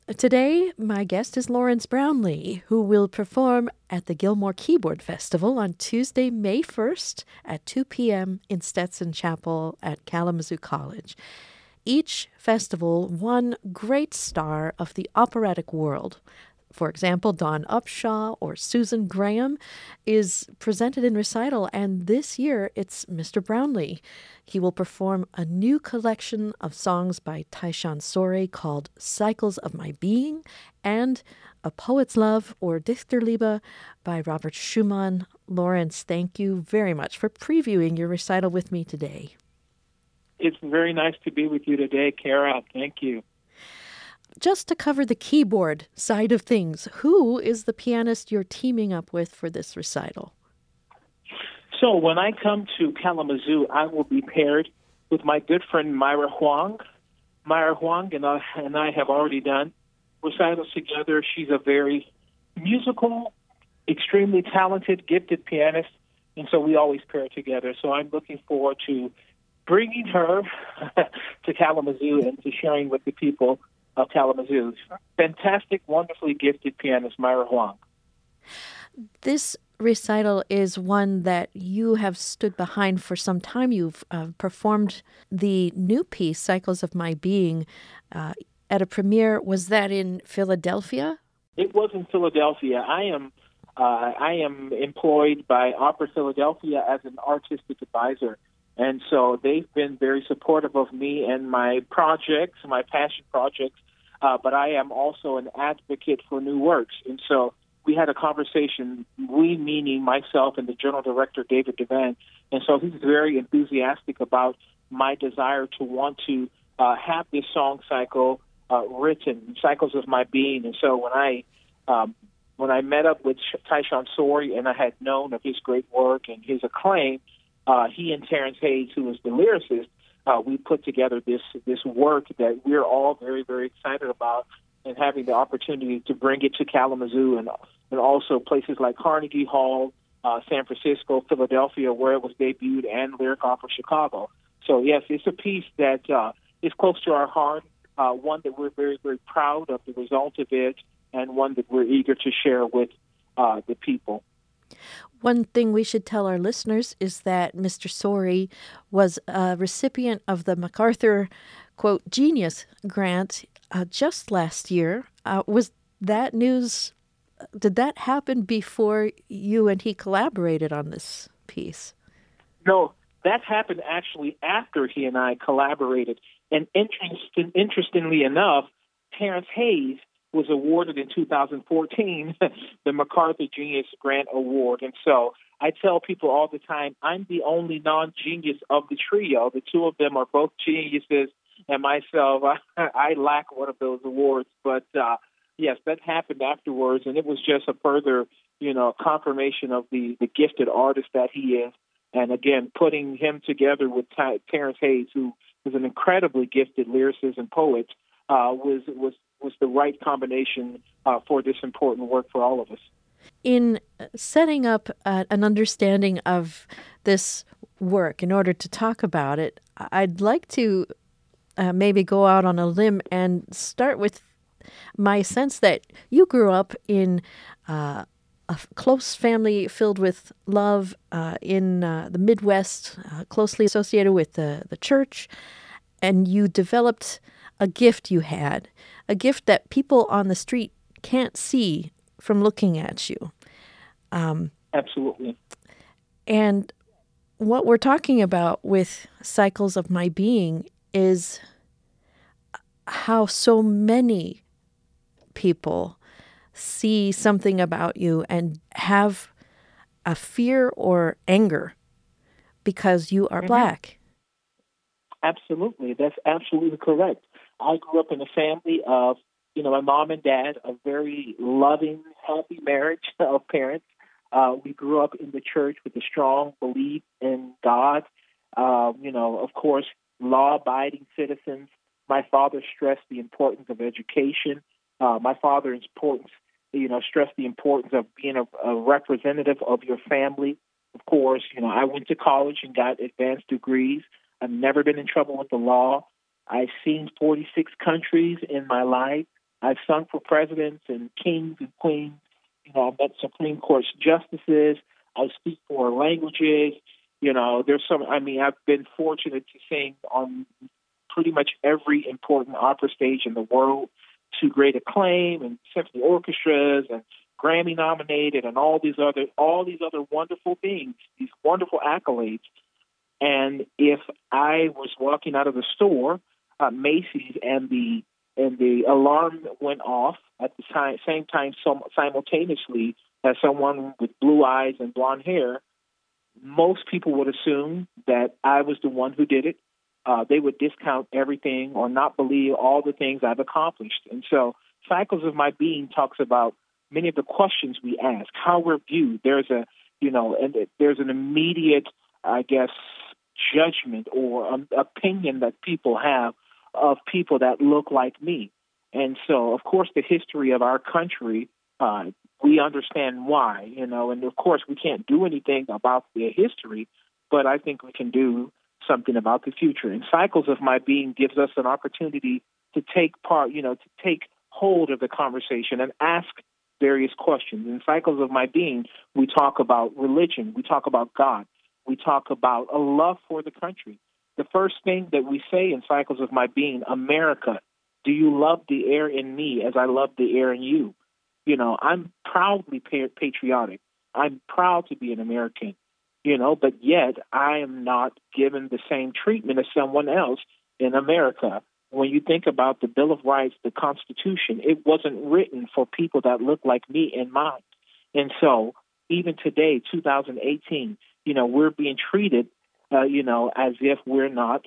Today, my guest is Lawrence Brownlee, who will perform at the Gilmore Keyboard Festival on Tuesday, May 1st at 2 p.m. in Stetson Chapel at Kalamazoo College. Each festival, one great star of the operatic world, for example, Dawn Upshaw or Susan Graham, is presented in recital, and this year it's Mr. Brownlee. He will perform a new collection of songs by Tyshawn Sorey called Cycles of My Being, and A Poet's Love or Dichterliebe by Robert Schumann. Lawrence, thank you very much for previewing your recital with me today. It's very nice to be with you today, Kara. Thank you. Just to cover the keyboard side of things, who is the pianist you're teaming up with for this recital? So when I come to Kalamazoo, I will be paired with my good friend Myra Huang. Myra Huang and I have already done recitals together. She's a very musical, extremely talented, gifted pianist, and so we always pair together. So I'm looking forward to bringing her to Kalamazoo and to sharing with the people of Kalamazoo. Fantastic, wonderfully gifted pianist, Myra Huang. This recital is one that you have stood behind for some time. You've performed the new piece, Cycles of My Being, at a premiere. Was that in Philadelphia? It was in Philadelphia. I am employed by Opera Philadelphia as an artistic advisor. And so they've been very supportive of me and my projects, my passion projects, but I am also an advocate for new works. And so we had a conversation, we meaning myself and the general director, David Devan. And so he's very enthusiastic about my desire to want to have this song cycle written, Cycles of My Being. And so when I met up with Tyshawn Sorey and I had known of his great work and his acclaim, he and Terrence Hayes, who is the lyricist, we put together this work that we're all very, very excited about, and having the opportunity to bring it to Kalamazoo and also places like Carnegie Hall, San Francisco, Philadelphia, where it was debuted, and Lyric Opera Chicago. So, yes, it's a piece that is close to our heart, one that we're very, very proud of the result of it, and one that we're eager to share with the people. One thing we should tell our listeners is that Mr. Sorey was a recipient of the MacArthur, quote, Genius Grant just last year. Was that news, did that happen before you and he collaborated on this piece? No, that happened actually after he and I collaborated. And interestingly enough, Terrence Hayes was awarded in 2014 the MacArthur Genius Grant Award. And so I tell people all the time, I'm the only non-genius of the trio. The two of them are both geniuses, and myself, I lack one of those awards. But yes, that happened afterwards, and it was just a further, confirmation of the gifted artist that he is. And again, putting him together with Terrence Hayes, who is an incredibly gifted lyricist and poet, was the right combination for this important work for all of us. In setting up an understanding of this work, in order to talk about it, I'd like to maybe go out on a limb and start with my sense that you grew up in a close family filled with love in the Midwest, closely associated with the church, and you developed a gift you had, a gift that people on the street can't see from looking at you. Absolutely. And what we're talking about with Cycles of My Being is how so many people see something about you and have a fear or anger because you are Black. Absolutely. That's absolutely correct. I grew up in a family of, my mom and dad, a very loving, happy marriage of parents. We grew up in the church with a strong belief in God. Of course, law-abiding citizens. My father stressed the importance of education. My father stressed the importance of being a representative of your family. Of course, I went to college and got advanced degrees. I've never been in trouble with the law. I've seen 46 countries in my life. I've sung for presidents and kings and queens. I met Supreme Court justices. I speak four languages. There's some. I mean, I've been fortunate to sing on pretty much every important opera stage in the world to great acclaim and symphony orchestras and Grammy nominated and all these other wonderful things, these wonderful accolades. And if I was walking out of the store, Macy's, and the alarm went off at the same time simultaneously as someone with blue eyes and blonde hair, most people would assume that I was the one who did it. They would discount everything or not believe all the things I've accomplished. And so Cycles of My Being talks about many of the questions we ask, how we're viewed. There's an immediate, I guess, judgment or opinion that people have of people that look like me. And so, of course, the history of our country, we understand why, and of course we can't do anything about the history, but I think we can do something about the future. And Cycles of My Being gives us an opportunity to take part, to take hold of the conversation and ask various questions. In Cycles of My Being, we talk about religion, we talk about God, we talk about a love for the country. The first thing that we say in Cycles of My Being, America, do you love the air in me as I love the air in you? I'm proudly patriotic. I'm proud to be an American, but yet I am not given the same treatment as someone else in America. When you think about the Bill of Rights, the Constitution, it wasn't written for people that look like me in mind. And so even today, 2018, we're being treated, as if we're not,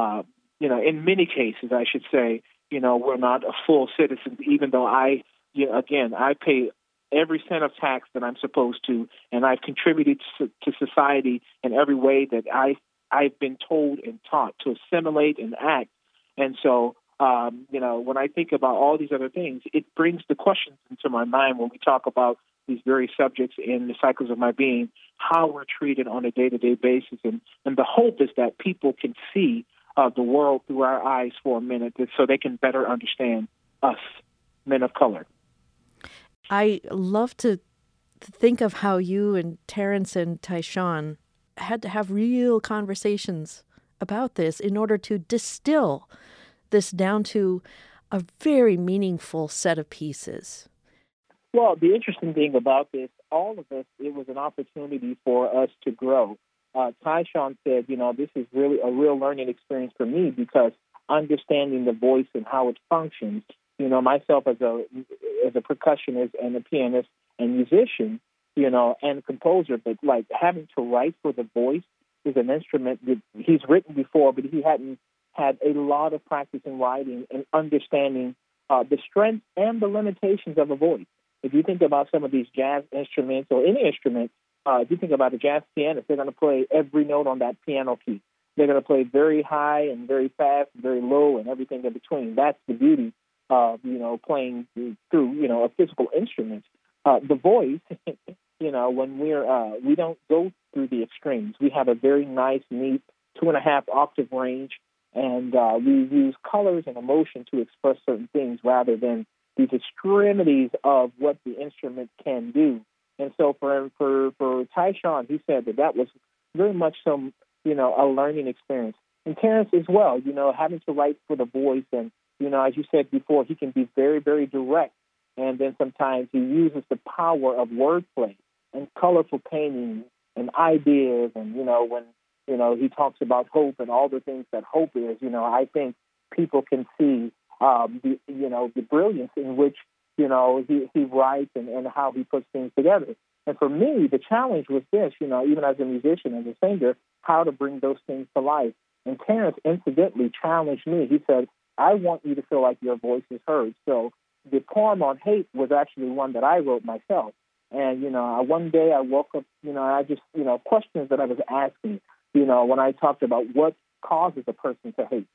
in many cases, I should say, we're not a full citizen, even though I pay every cent of tax that I'm supposed to, and I've contributed to society in every way that I've been told and taught to assimilate and act. And so, when I think about all these other things, it brings the questions into my mind when we talk about these various subjects in the Cycles of My Being, how we're treated on a day-to-day basis. And the hope is that people can see the world through our eyes for a minute so they can better understand us, men of color. I love to think of how you and Terrence and Tyshawn had to have real conversations about this in order to distill this down to a very meaningful set of pieces. Well, the interesting thing about this, all of us, it was an opportunity for us to grow. Tyshawn said, this is really a real learning experience for me because understanding the voice and how it functions, myself as a percussionist and a pianist and musician, and composer, but like having to write for the voice is an instrument that he's written before, but he hadn't had a lot of practice in writing and understanding the strengths and the limitations of a voice. If you think about some of these jazz instruments or any instrument, if you think about a jazz pianist, they're going to play every note on that piano key. They're going to play very high and very fast, and very low, and everything in between. That's the beauty of, playing through, a physical instrument. The voice, when we don't go through the extremes. We have a very nice, neat 2.5 octave range, and we use colors and emotion to express certain things rather than these extremities of what the instrument can do. And so for Tyshawn, he said that was very much some, a learning experience. And Terrence as well, having to write for the voice. And, as you said before, he can be very, very direct. And then sometimes he uses the power of wordplay and colorful painting and ideas. And, when, he talks about hope and all the things that hope is, I think people can see the brilliance in which, he writes and how he puts things together. And for me, the challenge was this, even as a musician, as a singer, how to bring those things to life. And Terrence incidentally challenged me. He said, I want you to feel like your voice is heard. So the poem on hate was actually one that I wrote myself. And, one day I woke up, I just, questions that I was asking, when I talked about what causes a person to hate.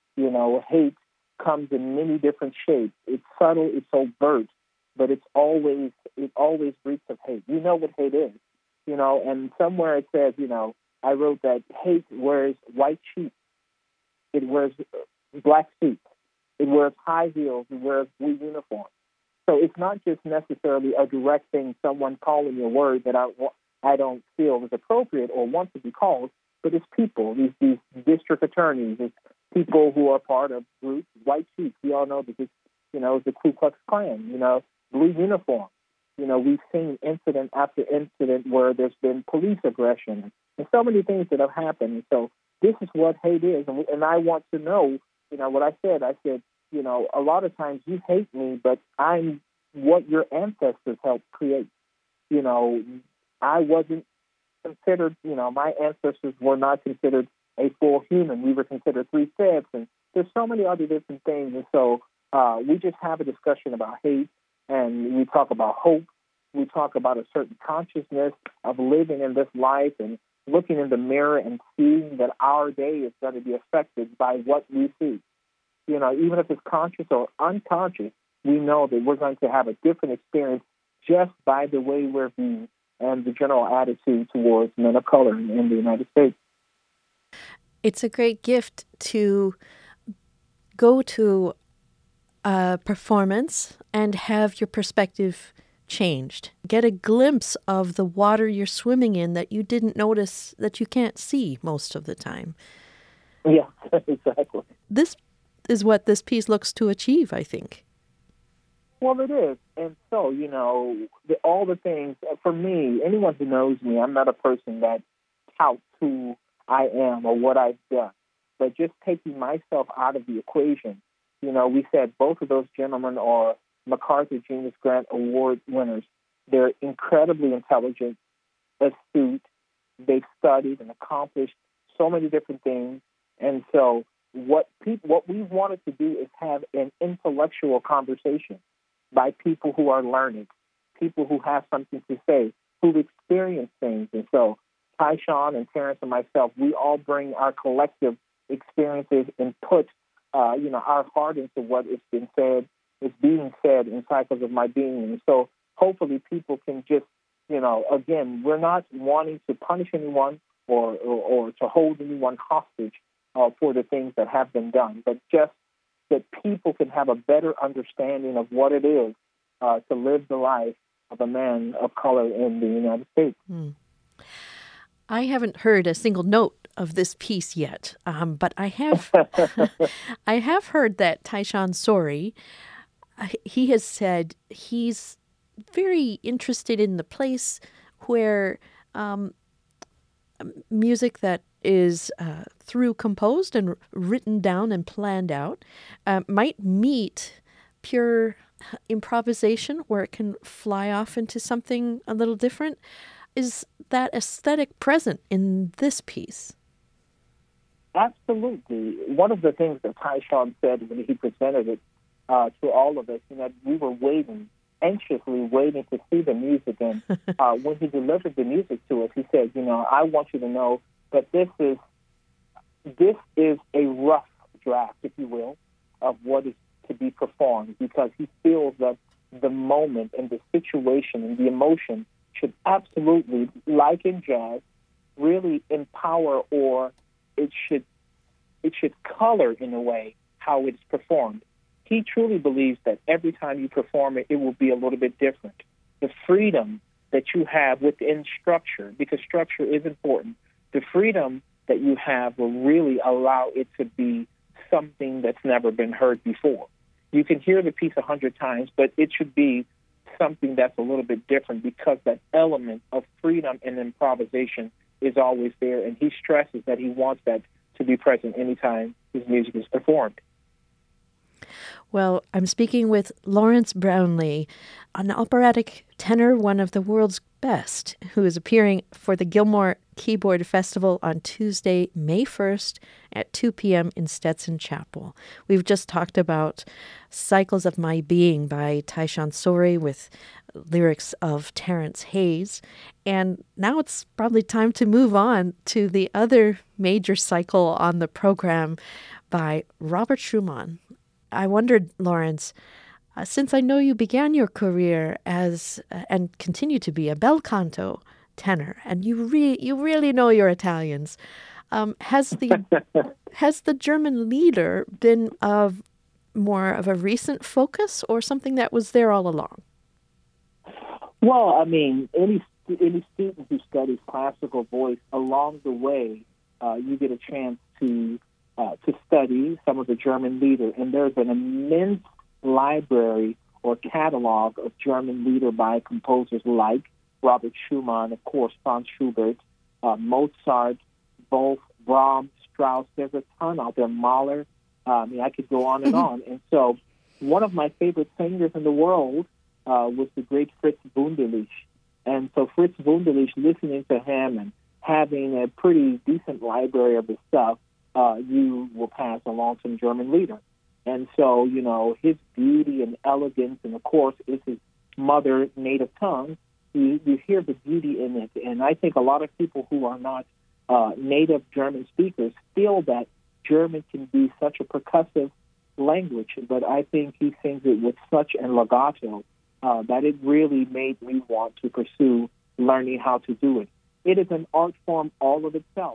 Hate comes in many different shapes. It's subtle, it's overt, but it always reeks of hate. You know what hate is, and somewhere it says, I wrote that hate wears white sheep. It wears black suits. It wears high heels. It wears blue uniforms. So it's not just necessarily a direct thing, someone calling me a word that I don't feel is appropriate or want to be called, but it's people, these district attorneys, it's people who are part of groups, white sheep. We all know that it's the Ku Klux Klan, blue uniform. We've seen incident after incident where there's been police aggression and so many things that have happened. So this is what hate is. And I want to know, what I said, a lot of times you hate me, but I'm what your ancestors helped create. I wasn't considered, my ancestors were not considered a full human. We were considered three fifths, and there's so many other different things. And so we just have a discussion about hate, and we talk about hope. We talk about a certain consciousness of living in this life and looking in the mirror and seeing that our day is going to be affected by what we see. Even if it's conscious or unconscious, we know that we're going to have a different experience just by the way we're viewed and the general attitude towards men of color in the United States. It's a great gift to go to a performance and have your perspective changed. Get a glimpse of the water you're swimming in that you didn't notice, that you can't see most of the time. Yeah, exactly. This is what this piece looks to achieve, I think. Well, it is. And so, all the things, for me, anyone who knows me, I'm not a person that touts who I am or what I've done. But just taking myself out of the equation, we said both of those gentlemen are MacArthur Genius Grant Award winners. They're incredibly intelligent, astute. They've studied and accomplished so many different things. And so what we wanted to do is have an intellectual conversation by people who are learned, people who have something to say, who've experienced things. And so Tyshawn and Terrence and myself, we all bring our collective experiences and put, our heart into what is being said in Cycles of My Being. And so hopefully people can just, again, we're not wanting to punish anyone or to hold anyone hostage for the things that have been done, but just that people can have a better understanding of what it is to live the life of a man of color in the United States. I haven't heard a single note of this piece yet, but I have I have heard that Tyshawn Sorey, he has said he's very interested in the place where music that is through composed and written down and planned out might meet pure improvisation where it can fly off into something a little different. Is that aesthetic present in this piece? Absolutely. One of the things that Tyshawn said when he presented it to all of us, we were anxiously waiting to see the music. And when he delivered the music to us, he said, I want you to know that this is a rough draft, if you will, of what is to be performed, because he feels that the moment and the situation and the emotion should absolutely, like in jazz, really empower, or it should color in a way how it's performed. He truly believes that every time you perform it, it will be a little bit different. The freedom that you have within structure, because structure is important, the freedom that you have will really allow it to be something that's never been heard before. You can hear the piece 100 times, but it should be something that's a little bit different, because that element of freedom and improvisation is always there, and he stresses that he wants that to be present anytime his music is performed. Well, I'm speaking with Lawrence Brownlee, an operatic tenor, one of the world's best, who is appearing for the Gilmore Keyboard Festival on Tuesday, May 1st at 2 p.m. in Stetson Chapel. We've just talked about Cycles of My Being by Tyshawn Sorey with lyrics of Terrence Hayes. And now it's probably time to move on to the other major cycle on the program by Robert Schumann. I wondered, Lawrence, since I know you began your career as and continue to be a bel canto tenor, and you really know your Italians, has the German Lieder been of more of a recent focus or something that was there all along? Well, I mean, any student who studies classical voice, along the way, you get a chance to study some of the German lieder, and there's an immense library or catalog of German lieder by composers like Robert Schumann, of course, Franz Schubert, Mozart, Wolf, Brahms, Strauss. There's a ton out there. Mahler. I mean, I could go on and on. And so, one of my favorite singers in the world was the great Fritz Wunderlich. And so Fritz Wunderlich, listening to him and having a pretty decent library of his stuff, you will pass along some German lieder. And so, you know, his beauty and elegance, and of course, it's his mother native tongue. You hear the beauty in it. And I think a lot of people who are not native German speakers feel that German can be such a percussive language, but I think he sings it with such a legato that it really made me want to pursue learning how to do it. It is an art form all of itself.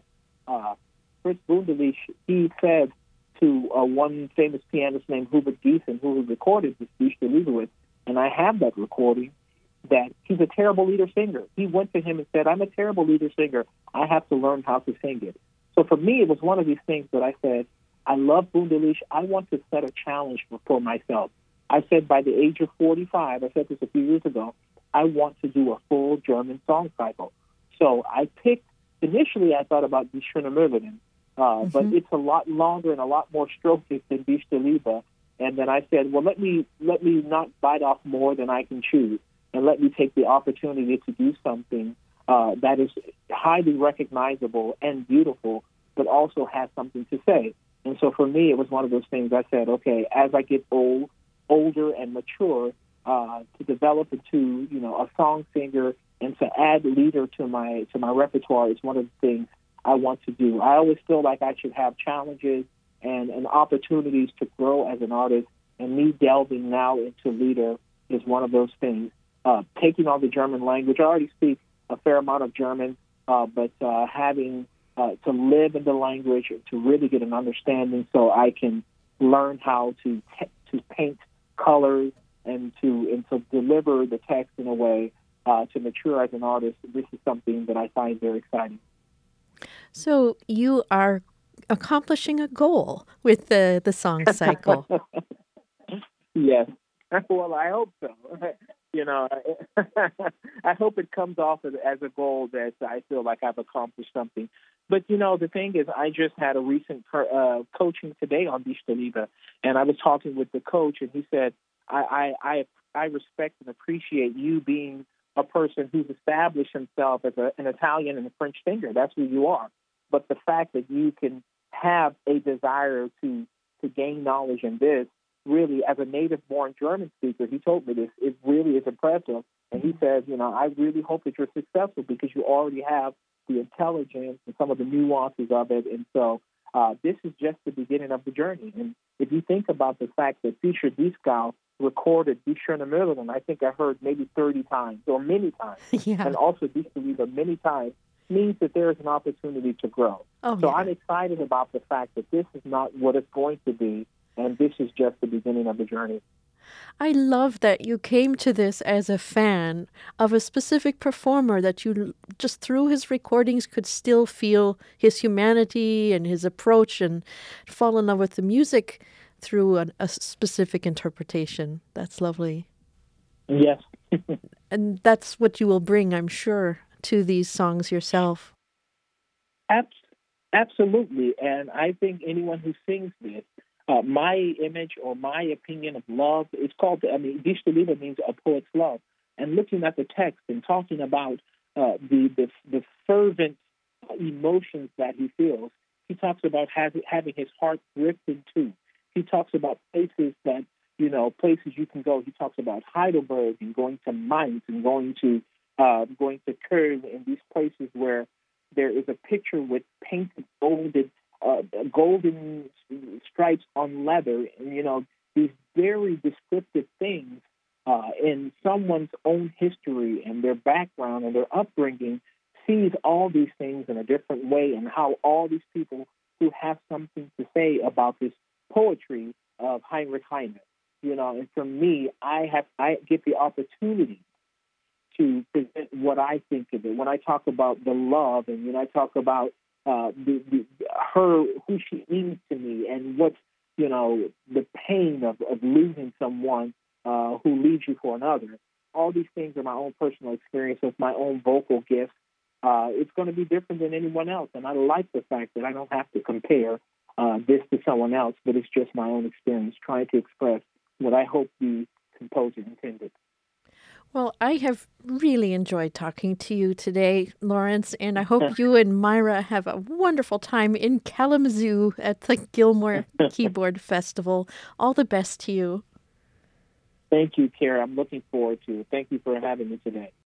Fritz Wunderlich, he said to one famous pianist named Hubert Giesen, who recorded this Dies der Liebe with, and I have that recording, that he's a terrible lieder singer. He went to him and said, I'm a terrible lieder singer. I have to learn how to sing it. So for me, it was one of these things that I said, I love Wunderlich. I want to set a challenge for myself. I said by the age of 45, I said this a few years ago, I want to do a full German song cycle. So I picked, initially I thought about Die Schöne Müllerin, but it's a lot longer and a lot more strophic than Dies der Liebe. And then I said, well, let me not bite off more than I can chew, and let me take the opportunity to do something that is highly recognizable and beautiful, but also has something to say. And so for me, it was one of those things I said, okay, as I get older and mature, to develop into, you know, a song singer and to add lieder to my repertoire is one of the things I want to do. I always feel like I should have challenges and opportunities to grow as an artist, and me delving now into lieder is one of those things. Taking on the German language, I already speak a fair amount of German, but having to live in the language to really get an understanding, so I can learn how to paint colors and to deliver the text in a way to mature as an artist. This is something that I find very exciting. So you are accomplishing a goal with the song cycle. Yes. Well, I hope so. You know, I hope it comes off as a goal that I feel like I've accomplished something. But, you know, the thing is, I just had a recent coaching today on Dies der Liebe, and I was talking with the coach, and he said, I respect and appreciate you being a person who's established himself as an Italian and a French singer. That's who you are. But the fact that you can have a desire to gain knowledge in this, really, as a native-born German speaker, he told me this, it really is impressive. And he says, you know, I really hope that you're successful because you already have the intelligence and some of the nuances of it. And so this is just the beginning of the journey. And if you think about the fact that Fischer Dieskau recorded Die Schöne Müllerin, I think I heard maybe 30 times or many times, Yeah. and also Dies der Liebe many times, means that there is an opportunity to grow. Oh, so yeah. I'm excited about the fact that this is not what it's going to be, and this is just the beginning of the journey. I love that you came to this as a fan of a specific performer, that you just through his recordings could still feel his humanity and his approach and fall in love with the music through a specific interpretation. That's lovely. Yes. And that's what you will bring, I'm sure, to these songs yourself. Absolutely. And I think anyone who sings this, my image or my opinion of love, it's called, Dies der Liebe means a poet's love. And looking at the text and talking about the fervent emotions that he feels, he talks about having his heart ripped in two. He talks about places that, you know, places you can go. He talks about Heidelberg and going to Mainz and going to Köln, and these places where there is a picture with painted golden stripes on leather, and, you know, these very descriptive things in someone's own history and their background and their upbringing, sees all these things in a different way, and how all these people who have something to say about this poetry of Heinrich Heine. And for me, I get the opportunity to present what I think of it. When I talk about the love, and when I talk about her, who she means to me, and what's the pain of losing someone who leaves you for another. All these things are my own personal experience with my own vocal gifts. It's going to be different than anyone else, and I like the fact that I don't have to compare this to someone else, but it's just my own experience trying to express what I hope the composer intended. Well, I have really enjoyed talking to you today, Lawrence, and I hope you and Myra have a wonderful time in Kalamazoo at the Gilmore Keyboard Festival. All the best to you. Thank you, Kara. I'm looking forward to it. Thank you for having me today.